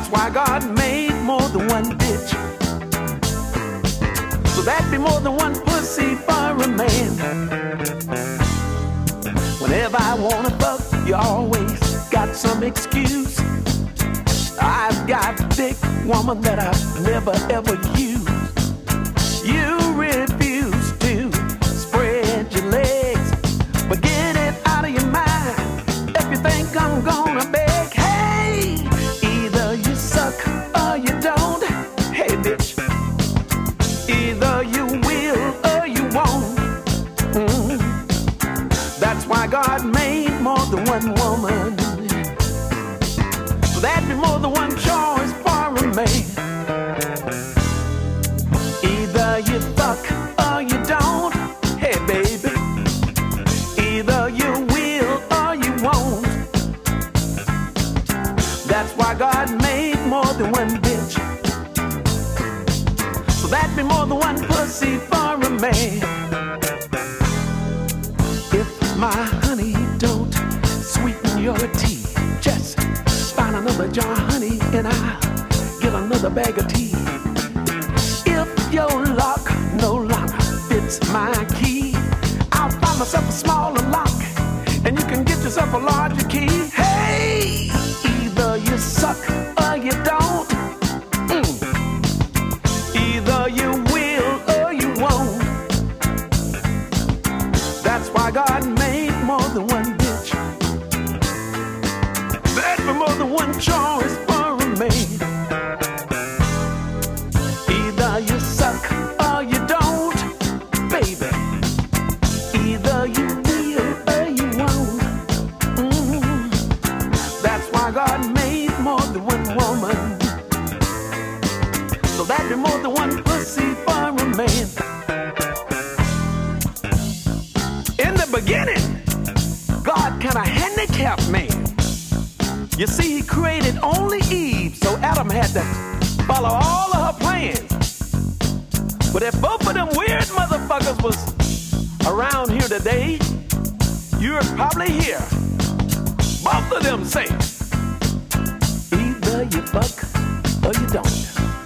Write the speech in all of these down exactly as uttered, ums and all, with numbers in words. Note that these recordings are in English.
That's why God made more than one bitch, so that'd be more than one pussy for a man. Whenever I wanna fuck, you always got some excuse. I've got a big woman that I've never ever used. You refuse to spread your legs, but get it out of your mind if you think I'm gonna beg. Hey, either you suck or you don't. Hey bitch, either you will or you won't. Mm. That's why God made more than one woman, so that'd be more than one choice for a man. Either you fuck or you don't. Hey baby, either you will or you won't. That's why God made more than one bitch, so that'd be more than one pussy for a man. If my honey don't sweeten your tea, just find another jar of honey and I'll get another bag of tea. If your lock no longer fits my key, I'll find myself a smaller lock and you can get yourself a larger key. Hey, either you suck or you don't. Mm. Either you will or you won't. That's why God made more than one bitch, that'd be more than one choice for a man. Either you suck or you don't, baby. Either you will or you won't. Mm. That's why God made more than one woman, so that'd be more than one pussy for a man. In the beginning, God kinda handicapped man. You see, he created only Eve, so Adam had to follow all of her plans. But if both of them weird motherfuckers was around here today, you'd probably hear both of them say, either you fuck or you don't.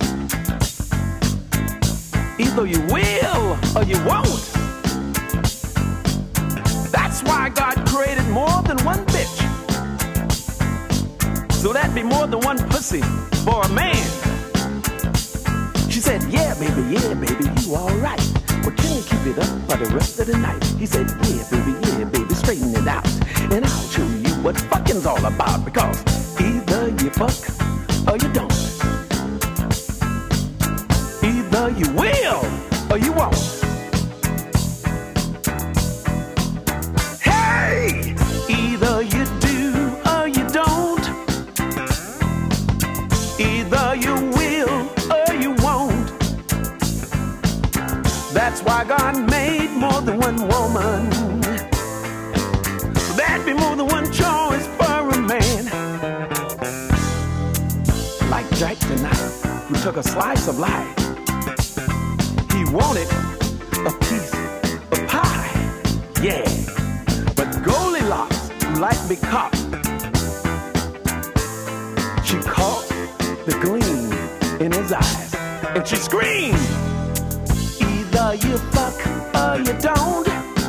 Either you will or you won't. That's why God created more than one bitch, so that'd be more than one pussy for a man. She said, yeah, baby, yeah, baby, you all right. But can you keep it up for the rest of the night? He said, yeah, baby, yeah, baby, straighten it out, and I'll show you what fucking's all about. Because either you fuck or you don't. Either you will or you won't. Hey, either you do or you don't. Either you will or you won't. That's why God made more than one woman, so that'd be more than one choice for a man. Like Jack tonight, who took a slice of life. He wanted a piece of pie, yeah. But Goldilocks, who liked to be caught, she caught the gleam in his eyes, and she screamed, either you fuck or you don't.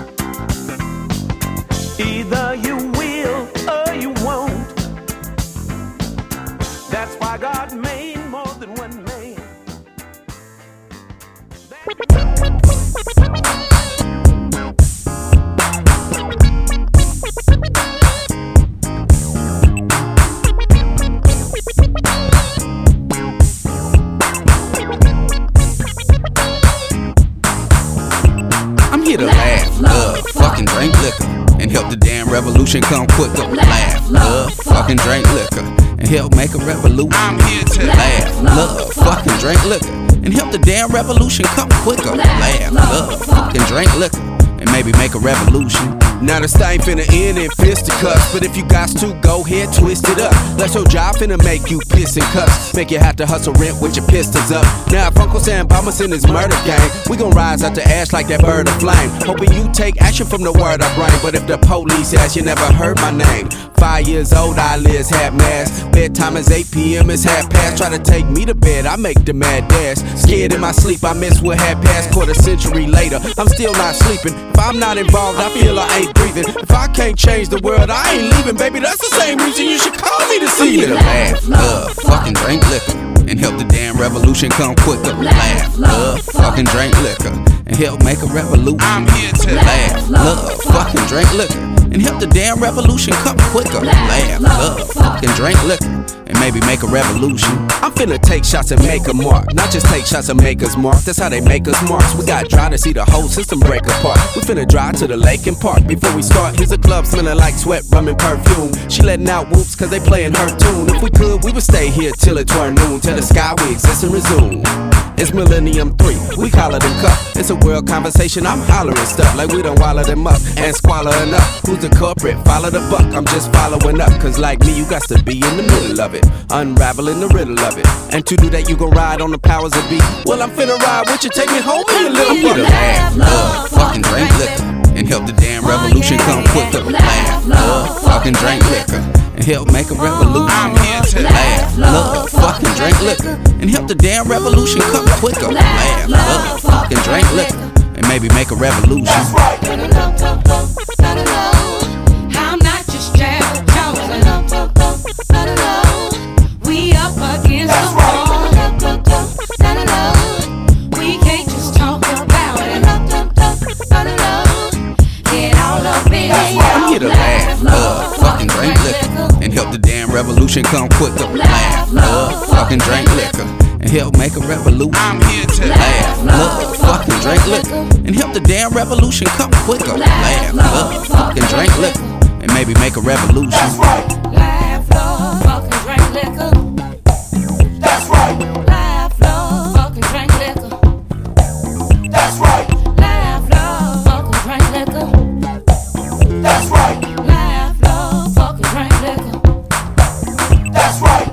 Either you will or you won't. That's why God made more than one man. I'm here to laugh, love, fucking drink liquor, and help the damn revolution come quicker. Laugh, love, fucking drink liquor, and help make a revolution. I'm here to laugh, love, fucking drink liquor, and help the damn revolution come quicker. Laugh, love, fucking drink liquor, and maybe make a revolution. Now this thing finna end in fisticuffs, but if you got to, go ahead, twist it up. Let your job finna make you piss and cuffs, make you have to hustle rent with your pistols up. Now if Uncle Sam Bama's in his murder gang, we gon' rise out the ash like that bird of flame, hoping you take action from the word I bring. But if the police ask, you never heard my name. Five years old, eyelids half mask. Bedtime is eight p.m., it's half past. Try to take me to bed, I make the mad dash. Scared in my sleep, I miss what had passed. Quarter century later, I'm still not sleeping. If I'm not involved, I feel I ain't breathing. If I can't change the world, I ain't leaving. Baby, that's the same reason you should call me this evening. I'm here to laugh, love, fucking drink liquor, and help the damn revolution come quicker. Laugh, love, fucking drink liquor, and help make a revolution. I'm here to laugh, love, fucking drink liquor, and help the damn revolution come quicker. Laugh, love, fucking drink liquor, and maybe make a revolution. I'm finna take shots and make a mark, not just take shots and make us mark. That's how they make us marks. We got dry to see the whole system break apart. We finna drive to the lake and park. Before we start, here's a club smelling like sweat, rum and perfume. She letting out whoops cause they playing her tune. If we could, we would stay here till it turned noon. Tell the sky we exist and resume. It's Millennium three, we call it and cup. It's a world conversation, I'm hollering stuff like we done wallow them up and squalor enough. Who's the culprit? Follow the buck, I'm just following up. Cause like me, you got to be in the middle of it, unraveling the riddle of it. And to do that, you gon' ride on the powers of beat. Well, I'm finna ride with you, take me home in a little bit. I'm here to laugh, love, fucking drink liquor, and help the damn revolution come quicker. Laugh, love, fucking drink liquor, and help make a revolution. I'm here to laugh, love, fucking drink liquor, and help the damn revolution come quicker. Laugh, love, fucking drink liquor, and maybe make a revolution. That's right. I'm not just Gerald Jones. We up against the wall. We can't just talk about it. Get all up in it. I'm here to laugh, love, fucking drink liquor, and help the damn revolution come quicker. Laugh, love, fucking drink liquor, and help make a revolution. I'm here to laugh, love, fucking drink liquor, and help the damn revolution come quicker. Laugh, love, fucking drink liquor, and maybe make a revolution. That's right. Laugh, love, fucking drink liquor. That's right. Laugh, love, fucking drink liquor. That's right. Laugh, love, fucking drink liquor. That's right. Laugh, love, fucking drink liquor. That's right.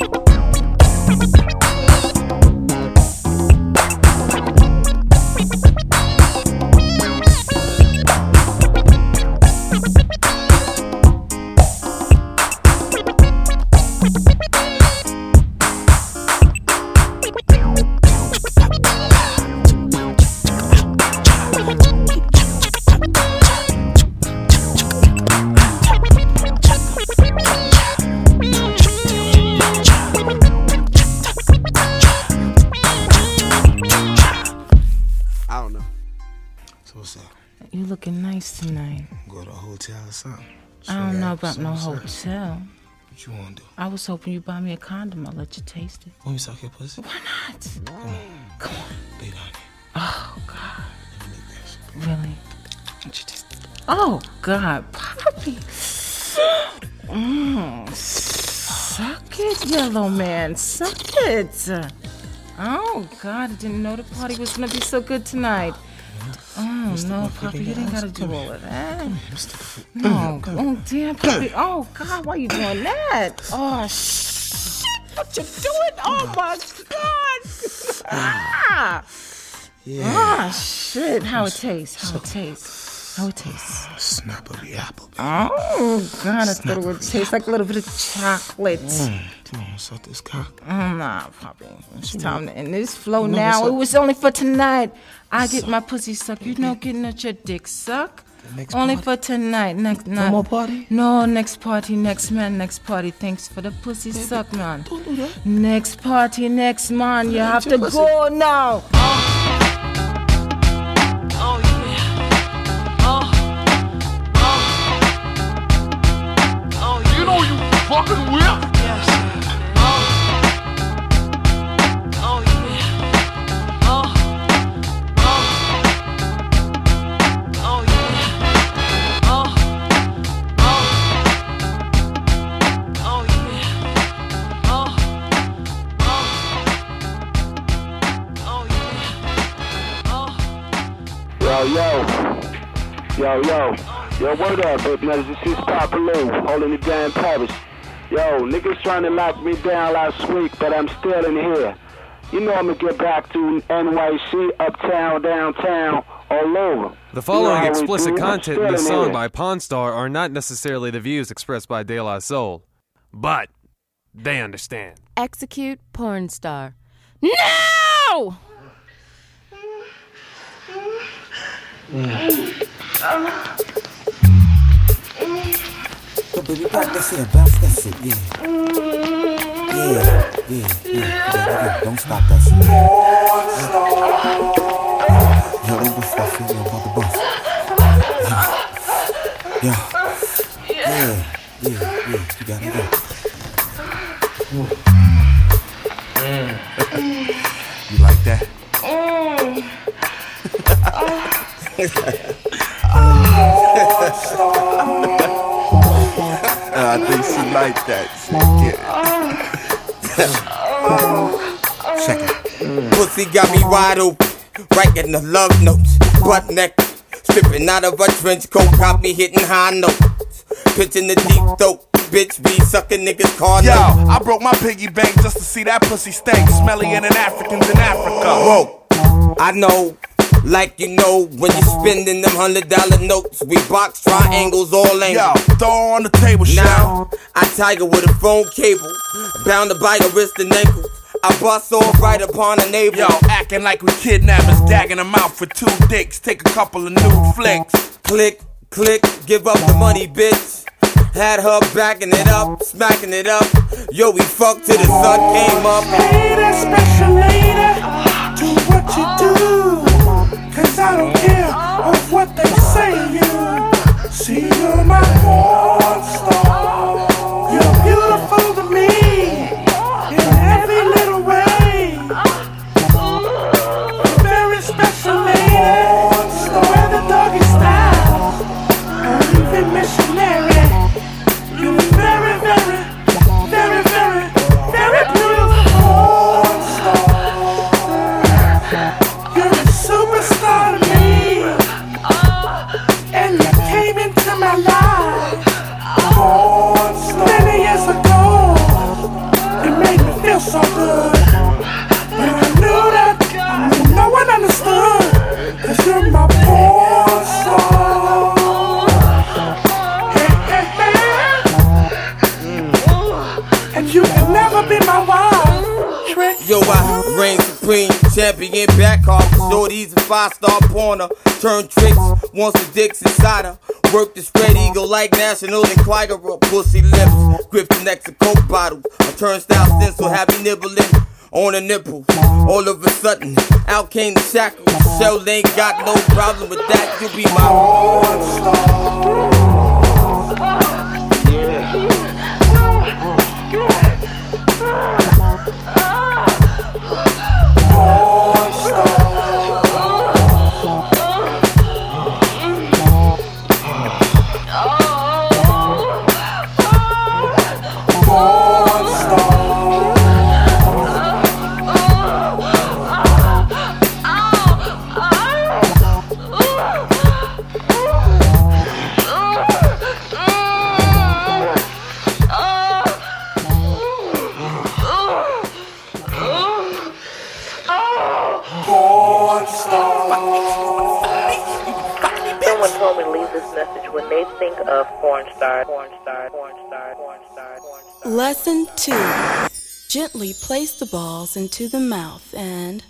You looking nice tonight. Go to a hotel or something. I don't know about no hotel. What you want to do? I was hoping you'd buy me a condom. I'll let you taste it. Want me to suck your pussy? Why not? Come on. Come on. Lay down here. Oh, God. Let me lick this. Really? What you just... Oh, God. Poppy. Mm, suck it, yellow man. Suck it. Oh, God. I didn't know the party was going to be so good tonight. Oh, no, Poppy, you didn't gotta do all of that. No, oh, damn, Poppy. Oh, God, why you doing that? Oh, shit, what you doing? Oh, my God. Ah, Yeah. ah shit, how it tastes, how it tastes, how it tastes. Snap of the apple, baby. Oh, God, I thought it would taste like a little bit of chocolate. Mm. Come on, suck this cock. Oh, nah, Poppy. It's time to end this flow now. It was only for tonight. I get my pussy sucked. You know, getting at your dick suck. Only for tonight. Next night. No more party? No, next party, next man, next party. Thanks for the pussy Baby, suck, man. Don't do that. Next party, next man. You have to pussy. go now. Oh, oh yeah. Oh, oh, oh yeah. You know you fucking with? Yes. Oh, oh yeah. Oh, oh, oh yeah. Oh, oh, oh yeah. Oh, oh, oh yeah. Oh. Yo, yo. Yo, yo, yo, word up, baby. Now, this is Papa Lou, holding it down in Paris. Yo, niggas trying to lock me down last week, but I'm still in here. You know I'm gonna get back to N Y C, uptown, downtown, all over. The following You know explicit we do. content I'm in this still song here. by Pawn Star are not necessarily the views expressed by De La Soul. But they understand. Execute porn star. No! Go, baby, back that shit, bounce that shit, yeah. Yeah, yeah, yeah, yeah, don't stop that shit. Yo, don't bust that shit, yo, about the bus. Yeah, yeah, yeah, yeah, you got it, go. You like that? I think she like that shit. Yeah. Check it. Pussy got me wide open, writing the love notes, butt naked, stripping out of a trench coat, got me hitting high notes, pitching the deep throat. Bitch be sucking niggas car Yo, I broke my piggy bank just to see that pussy stink, smellier than Africans in Africa. Whoa, I know. Like you know, when you spending them hundred dollar notes, we box triangles all angles. Yo, throw on the table, now I tiger with a phone cable, bound to bite a wrist and ankle. I bust off right upon a neighbor. Yo, acting like we kidnappers, dagging them out for two dicks. Take a couple of nude flicks. Click, click, give up the money, bitch. Had her backing it up, smacking it up. Yo, we fucked till the sun came up. Hey, that special lady, do what you do. Cause I don't care of what they say you. See, you're my porn star. You're beautiful to me in every little way. Very special lady, wear the doggy style, or even missionary. You're very, very, very, very, very beautiful porn star. You're a superstar to me, and you came into my life many years ago. It made me feel so good, but I knew that no one understood, cause you're my porn star. Hey, hey, hey. And you can never be my wife, Trick. Yo, I reign supreme, champion back off. Shorty's a five-star porner. Turn tricks, wants the dicks inside her. Work the spread eagle like National Enquirer. Pussy lips, grip the necks of coke bottles. A turnstile stencil, have me nibbling on a nipple. All of a sudden, out came the shackles. Shell ain't got no problem with that. You be my porn star. Someone told me to leave this message when they think of porn star, porn star, porn star, porn star, porn star. Lesson two. Gently place the balls into the mouth and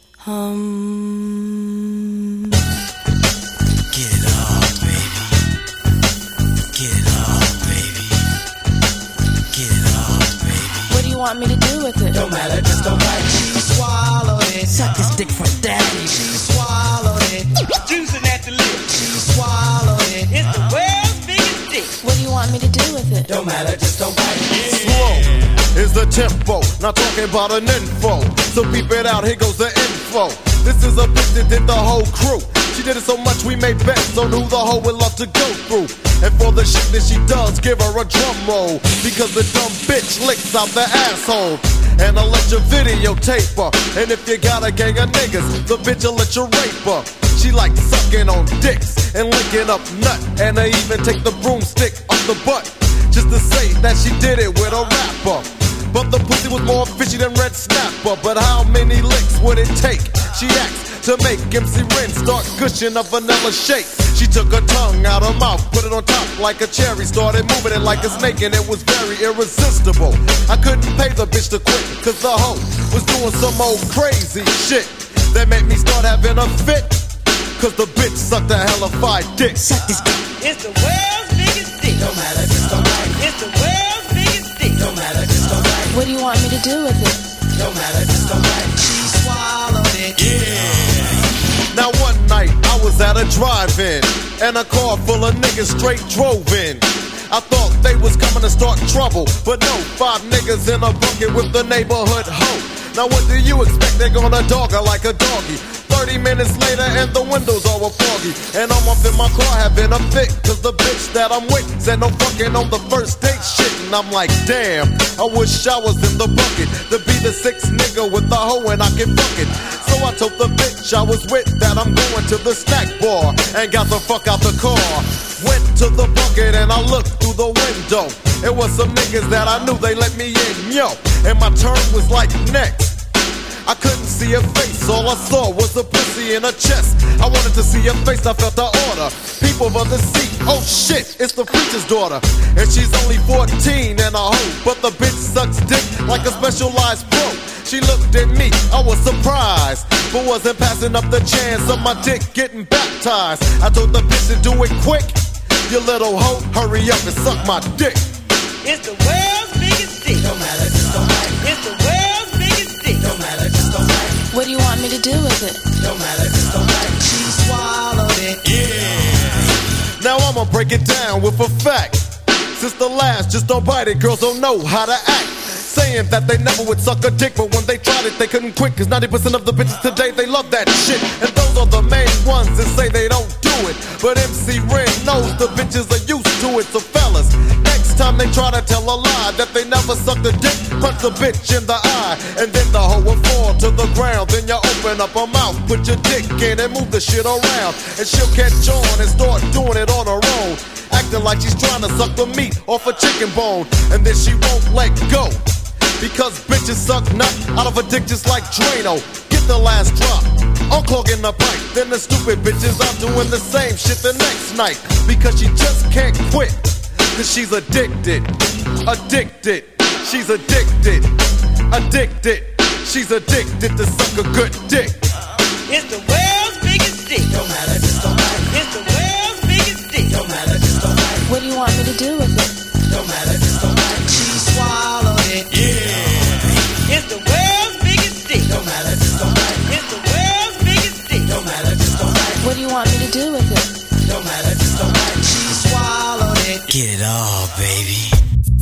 hum. Get it on, baby. Get it on, baby. Get it on, baby. What do you want me to do with it? Don't matter, just don't bite. She swallowed it. Suck his dick from daddy. She swallowed it. Juicing at the lips. She swallowed it. It's the world's biggest dick. What do you want me to do with it? Don't matter, just don't bite. Slow is the tempo, not talking about an info. So beep it out, here goes the info. This is a bitch that did the whole crew. She did it so much we made bets on who the hoe would love to go through. And for the shit that she does, give her a drum roll. Because the dumb bitch licks out the asshole. And I'll let you videotape her. And if you got a gang of niggas, the bitch will let you rape her. She like sucking on dicks and licking up nut, and I even take the broomstick off the butt just to say that she did it with a rapper. But the pussy was more fishy than Red Snapper. But how many licks would it take? She asked to make M C Ren start gushing a vanilla shake. She took her tongue out her mouth, put it on top like a cherry, started moving it like a snake, and it was very irresistible. I couldn't pay the bitch to quit, cause the hoe was doing some old crazy shit that made me start having a fit. Cause the bitch sucked a hellified dick. Suck this dick. It's the world's biggest dick. No matter, just alright. It's the world's biggest dick. No matter, just alright. What do you want me to do with it? No matter, just alright. She swallowed it. Yeah. Now one night I was at a drive-in, and a car full of niggas straight drove in. I thought they was coming to start trouble, but no, five niggas in a bucket with the neighborhood hoe. Now what do you expect? They're gonna dog her like a doggy. Thirty minutes later and the windows all were foggy, and I'm up in my car having a fit, cause the bitch that I'm with said no fucking on the first date shit. And I'm like, damn, I wish I was in the bucket to be the sixth nigga with the hoe and I can fuck it. So I told the bitch I was with that I'm going to the snack bar, and got the fuck out the car. Went to the bucket and I looked through the window. It was some niggas that I knew, they let me in, yo. And my turn was like next. I couldn't see her face, all I saw was a pussy in her chest. I wanted to see her face, I felt the order. People of the seat, oh shit, it's the preacher's daughter. And she's only fourteen and a hoe, but the bitch sucks dick like a specialized pro. She looked at me, I was surprised, but wasn't passing up the chance of my dick getting baptized. I told the bitch to do it quick. You little hoe, hurry up and suck my dick. It's the world's biggest dick. No matter, just alright. It's the world's biggest dick. No matter, just alright. What do you want me to do with it? No matter, just alright. She swallowed it. Yeah. Now I'ma break it down with a fact. Since the last just don't bite it, girls don't know how to act. Saying that they never would suck a dick, but when they tried it, they couldn't quit. Cause ninety percent of the bitches today, they love that shit. And those are the main ones that say they don't do it. But M C Ren knows the bitches are used to it. So fellas, next time they try to tell a lie that they never sucked a dick, punch the bitch in the eye, and then the hoe will fall to the ground. Then you open up her mouth, put your dick in and move the shit around, and she'll catch on and start doing it on her own, acting like she's trying to suck the meat off a chicken bone. And then she won't let go, because bitches suck nut out of a dick just like Drano. Get the last drop, unclogging the pipe. Then the stupid bitches are doing the same shit the next night, because she just can't quit. Cause she's addicted, addicted, she's addicted, addicted, she's addicted to suck a good dick. It's the world's biggest dick. No matter, just alright. It's the world's biggest dick. No matter, just alright. What do you want me to do with it? No matter, just alright. She swallowed it. Yeah. It's the world's biggest dick. No matter, just alright. It's the world's biggest dick. No matter, just alright. What do you want me to do with it? No matter, just alright. She swallowed it. Get it all, baby.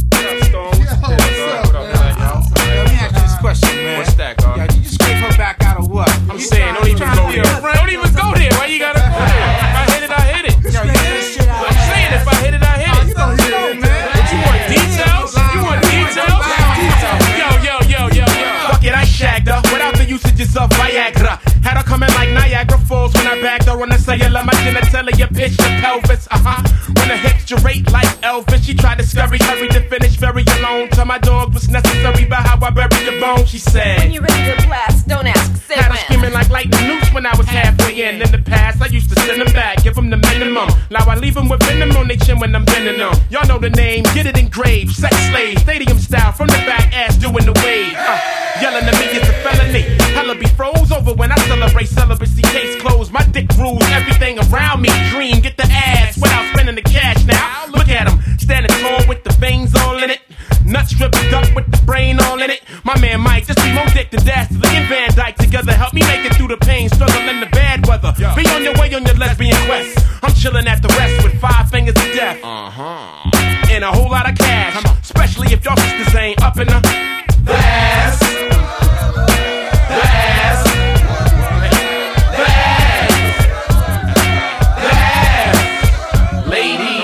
Question, man. What's that, God? Yo, you just scrape her back out of what? I'm saying, don't even go there. Don't even go there. Why you gotta go there? If I hit it, I hit it. Yo, you get this shit out. I'm saying, if I hit it, I hit it. You know, you know, man. But you want details? You want details? Yo, yo, yo, yo, yo. Fuck it, I shagged her without the usages of Viagra. Had her coming like Niagara Falls when I bagged her on the cellular. My genitalia pitch the pelvis, uh-huh. When the hips gyrate like Elvis, she tried to scurry, hurry to finish very alone. Tell my dog was necessary, but how I buried the bone, she said. When you're ready to blast, don't ask, say Had her when. screaming like lightning noose when I was halfway in. In the past, I used to send them back, give them the minimum. Now I leave them with venom on their chin when I'm bending them. Y'all know the name, get it engraved. Sex slave, stadium style, from the back, ass doing the wave. Uh, yelling at me, it's a felony. Hella be froze over when I celebrate celibacy. Case closed, my dick rules everything around me. Dream, get the ass without spending the cash now. Look at him, standing tall with the veins all in it. Nuts stripped up with the brain all in it. My man Mike, just be more dick than Dastardly and Van Dyke together. Help me make it through the pain, struggle in the bad weather. Yo. Be on your way on your lesbian quest. I'm chilling at the rest with five fingers of death. Uh-huh. And a whole lot of cash. Especially if y'all sisters ain't up in the the ass. The ass. The ass. The ass. Ladies.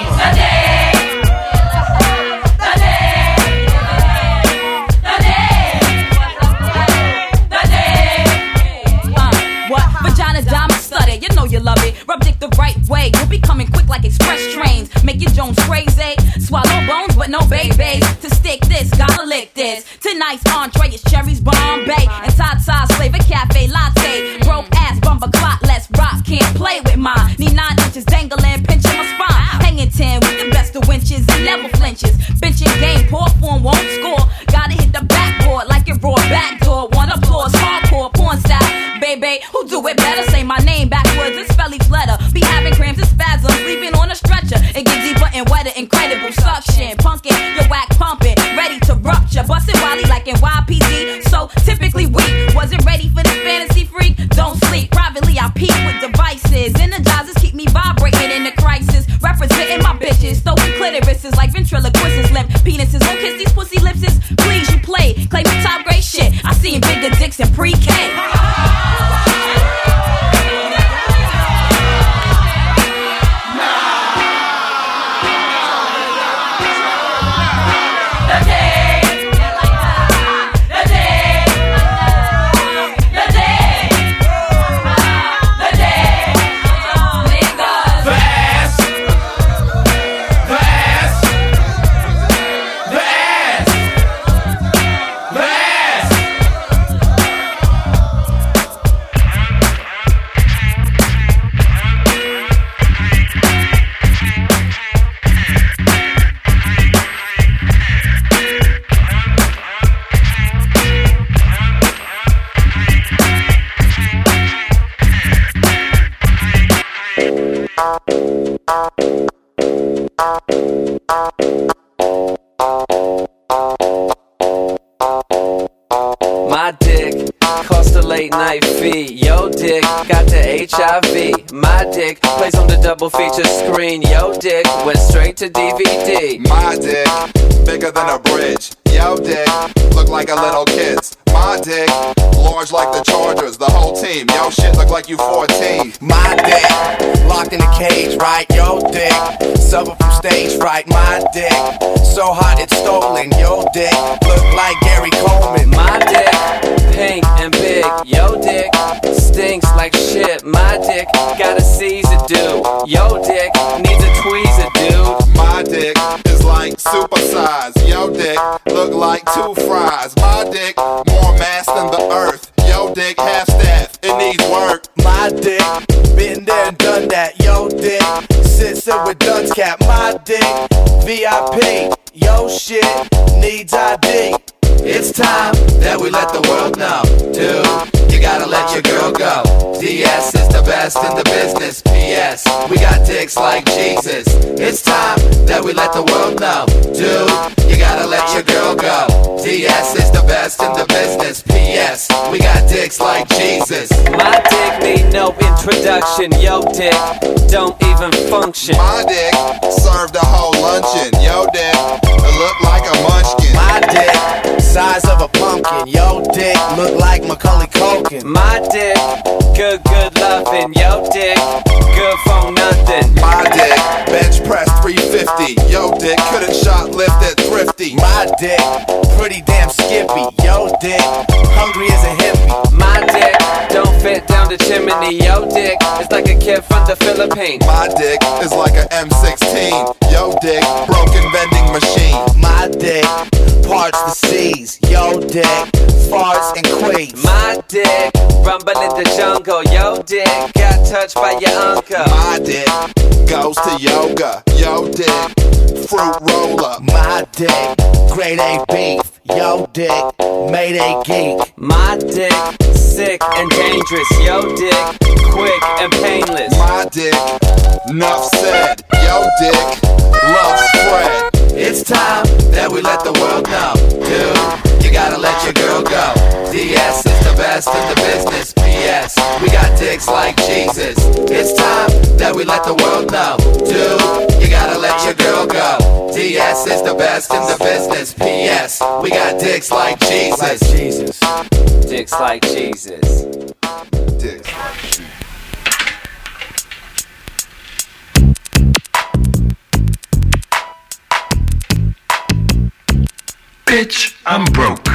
What? Vagina diamond studded. You know you love sis, gotta lick this. Tonight's entree is cherries, Bombay, and Tata flavor cafe latte. Broke ass, bumper clock, let's rock. Can't play with mine. Need nine inches dangling, pinching my spine. Hanging ten with the best of winches and never flinches. Benching game, poor form won't score. Gotta hit the backboard like it raw backdoor. One applause, hardcore, porn style. Baby, who do it better? Say my name backwards, it's spelly flutter. Be having cramps and spasms, leaving on a stretcher. It get deeper and wetter, incredible suction. Punkin', your whack pumping, ready to rupture. Bustin' Wally like in Y P D, so typically weak. Wasn't ready for this fantasy freak. Don't sleep, privately I peek with devices. Energizers keep me vibrating in the crisis. Representing my bitches, throwing clitorises like ventriloquists. Limp penises, won't kiss these pussy lipses. Please, you play, claim the top grade shit. I seen bigger dicks in pre-K. My dick cost a late night fee. Yo dick got the H I V. My dick plays on the double feature screen. Yo dick went straight to D V D. My dick bigger than a bridge. Yo dick look like a little kid's. My dick large like the Chargers, the whole team. Yo shit look like you fourteen. My dick locked in a cage, right? Yo dick suffer from stage fright. My dick so hot it's stolen. Yo dick look like Gary Coleman. My dick pink and big. Yo dick stinks like shit. My dick got a Caesar do. Yo dick needs a tweezer, dude. My dick is like supersized. Yo dick look like two fries. My dick more mass than the earth. Yo dick half staff, it needs work. My dick been there and done that. Yo dick sits up with Dunn's cap. My dick V I P. Yo shit needs I D. It's time that we let the world know, dude, you gotta let your girl go. D S is the best in the business. P S we got dicks like Jesus. It's time that we let the world know, dude, you gotta let your girl go. D S is the best in the business. P S we got dicks like Jesus. My dick need no introduction. Yo dick don't even function. My dick served a whole luncheon. Yo dick it look like a munchkin. My dick size of a pumpkin. Yo dick look like Macaulay Culkin. My dick good good loving. Yo dick good for nothing. My dick bench press three fifty. Yo dick couldn't shoplift at Thrifty. My dick pretty damn skippy. Yo dick hungry as a hippie. My dick don't fit down the chimney. Yo dick is like a kid from the Philippines. My dick is like a M sixteen. Yo dick broken vending machine. My dick parts the seas. Yo dick farts and quakes. My dick rumble in the jungle. Yo dick got touched by your uncle. My dick goes to yoga. Yo dick fruit roller. My dick grade A beef. Yo dick made a geek. My dick sick and dangerous. Yo dick quick and painless. My dick enough said. Yo dick love spread. It's time that we let the world know, dude, you gotta let your girl go. D S is the best in the business. P S we got dicks like Jesus. It's time that we let the world know, dude, you gotta let your girl go. D S is the best in the business. P S we got dicks like Jesus. Like Jesus. Dicks like Jesus. Dicks. Bitch, I'm broke.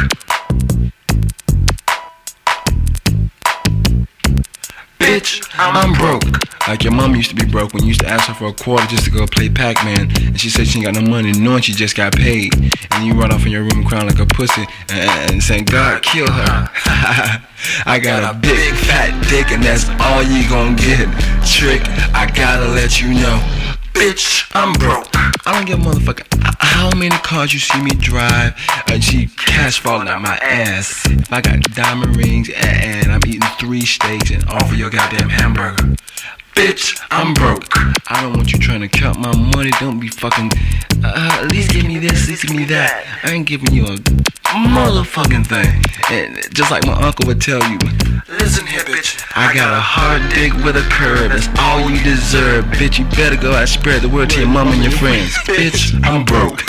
Bitch, I'm broke. Like your mom used to be broke when you used to ask her for a quarter just to go play Pac-Man, and she said she ain't got no money, knowing she just got paid, and you run off in your room crying like a pussy and, and saying, God, kill her. I got a big fat dick and that's all you gon' get. Trick, I gotta let you know, bitch, I'm broke. I don't give a motherfucker how many cars you see me drive and see cash falling out my ass. If I got diamond rings and, and I'm eating three steaks and all for your goddamn hamburger, bitch, I'm broke. I don't want you trying to count my money. Don't be fucking, uh, at least give me this, at least give me that. I ain't giving you a motherfucking thing. And just like my uncle would tell you, listen here, bitch, I got a hard dick with a curve. That's all you deserve, bitch. You better go out and spread the word to your mom and your friends. Bitch, I'm broke.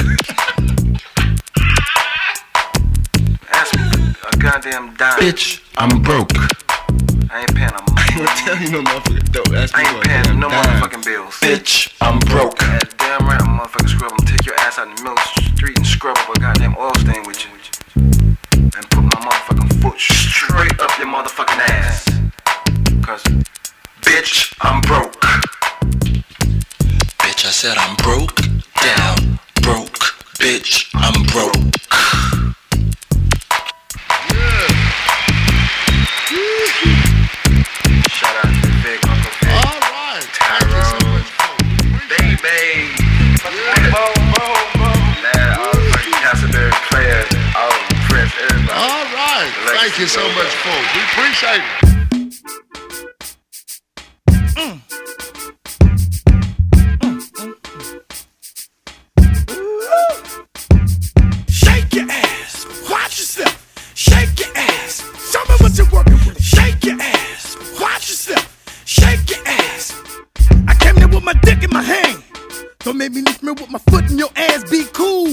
Ask me a goddamn dime. Bitch, I'm broke. I ain't paying no money. I'm tell you no motherfucker dope. Ask me I ain't paying no dime. Motherfucking bills. Bitch, I'm broke. That damn right, I'm motherfucking scrub. I'm gonna take your ass out in the middle of the street and scrub up a goddamn oil stain with you. And put my motherfucking foot straight up your motherfucking ass. Cause, bitch, I'm broke. Bitch, I said I'm broke. Down, broke. Bitch, I'm broke. Shout out to Big Uncle Vic. Alright. Tyrone. Baby. Yeah. Bo, bo, bo. Nah, all the fucking Castleberry players. All the Prince, everybody. Alright. Thank you so much, folks. We appreciate it. Mm. Shake your ass, watch yourself. Shake your ass, show me what you're working with. Shake your ass, watch yourself. Shake your ass. I came there with my dick in my hand. Don't make me lift me with my foot in your ass. Be cool.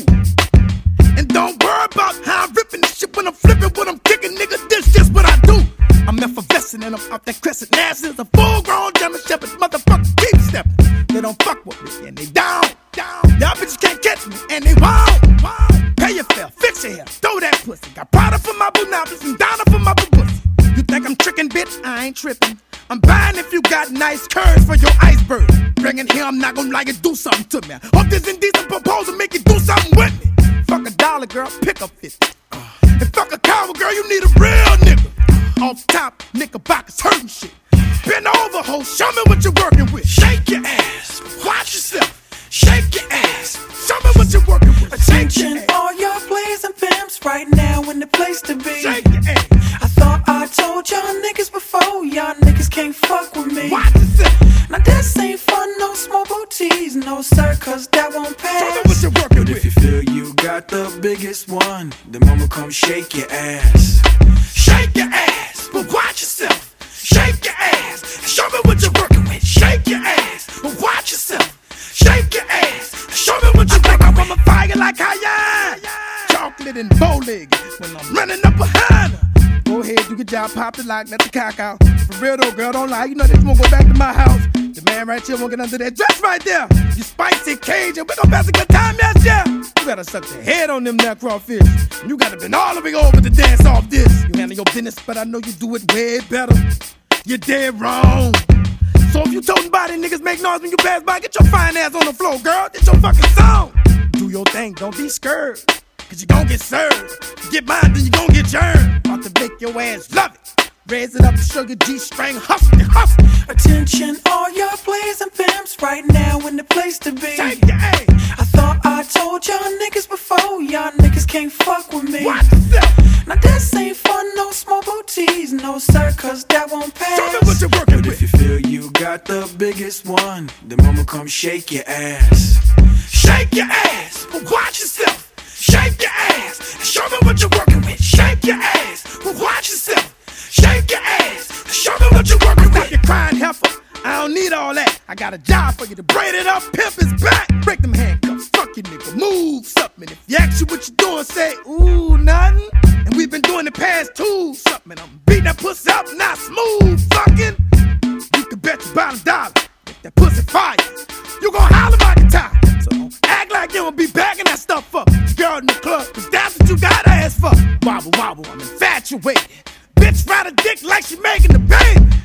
And don't worry about how I'm ripping this shit when I'm flipping, when I'm kicking, nigga. This just what I do. I'm effervescent and I'm out that crescent. Nasty as a full-grown German shepherd. Motherfucker, keep stepping. They don't fuck with me and they down, down. Y'all bitches can't catch me and they won't, won't. Pay your fare, fix your hair, throw that pussy. Got Prada for my boonables and Donna for my pussy. You think I'm tricking, bitch? I ain't tripping. I'm buying if you got nice curves for your iceberg. Bring it here, I'm not gonna like it, do something to me. Hope this indecent proposal make you do something with me. Fuck a dollar, girl, pick up fifty. And fuck a coward, girl, you need a real nigga. Off top, knickerbockers hurting shit. Bend over, ho, show me what you're working with. Shake your ass, watch yourself. Shake your ass, show me what you're working with. Attention, all y'all players and pimps right now in the place to be. Shake your ass. I thought I told y'all niggas before, y'all niggas can't fuck with me. Watch yourself. Now this ain't fun, no small booties, no sir, cause that won't pass. Show me what you're working but with. If you feel you got the biggest one, the mama come shake your ass. Shake your ass, but watch yourself. Shake your ass, show me what you're working with. Shake your ass, but watch yourself. Shake your ass, show me what you're working with. I'm a fire like Cayenne, chocolate and bow-legged when I'm running up behind her. Go ahead, you get y'all popped like let the cock out. For real though, girl, don't lie. You know this won't go back to my house. The man right here won't get under that dress right there. You spicy Cajun, we gon' pass a good time, yes, yeah. You gotta suck your head on them now crawfish. You gotta bend all the way over to dance off this. You handle your business, but I know you do it way better. You're dead wrong. So if you toting body niggas make noise when you pass by, get your fine ass on the floor, girl. It's your fucking song. Do your thing, don't be scared. Cause you gon' get served. You get mine, then you gon' get yours. About to make your ass love it. Raise it up and show your G-string. Hustle, hustle. Attention, all y'all players and pimps right now in the place to be. Shake your ass. I thought I told y'all niggas before, y'all niggas can't fuck with me. Watch yourself. Now this ain't fun, no small booties, no sir, cause that won't pass. Show me what you're working but with. If you feel you got the biggest one, the mama come shake your ass. Shake your ass, but watch yourself. Shake your ass, show me what you're working with. Shake your ass, but watch yourself. Shake your ass, show me what you're working with. You crying heifer, I don't need all that. I got a job for you to braid it up, pimp his back. Break them handcuffs, fuck you nigga, move something. If you ask you what you doing, say, ooh, nothing. And we've been doing the past two, something. I'm beating that pussy up, not smooth, fucking. You can bet your bottom dollar, if that pussy fire, you gon' holler by the top. So don't act like you don't be bagging that stuff up. Girl in the club, cause that's what you got ass for. Wobble, wobble, I'm infatuated. Bitch ride a dick like she making the baby.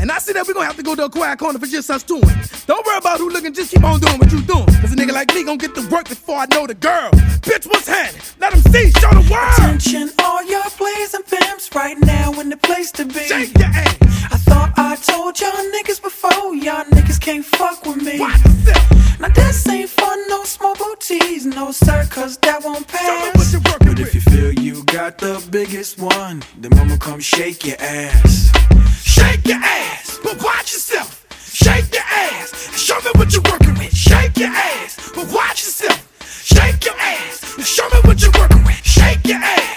And I see that we gonna have to go to a quiet corner for just us two. Don't worry about who looking, just keep on doing what you doing. Cause a nigga like me gon' get to work before I know the girl. Bitch, what's happening? Let them see, show the world. Attention, all y'all players and pimps right now in the place to be. Shake your ass. I thought I told y'all niggas before, y'all niggas can't fuck with me. Now this ain't fun, no small booties, no sir, cause that won't pass. But if you feel you got the biggest one, then mama come shake your ass. Shake your ass, but watch yourself. Shake your ass, and show me what you're working with. Shake your ass, but watch yourself. Shake your ass, and show me what you're working with. Shake your ass.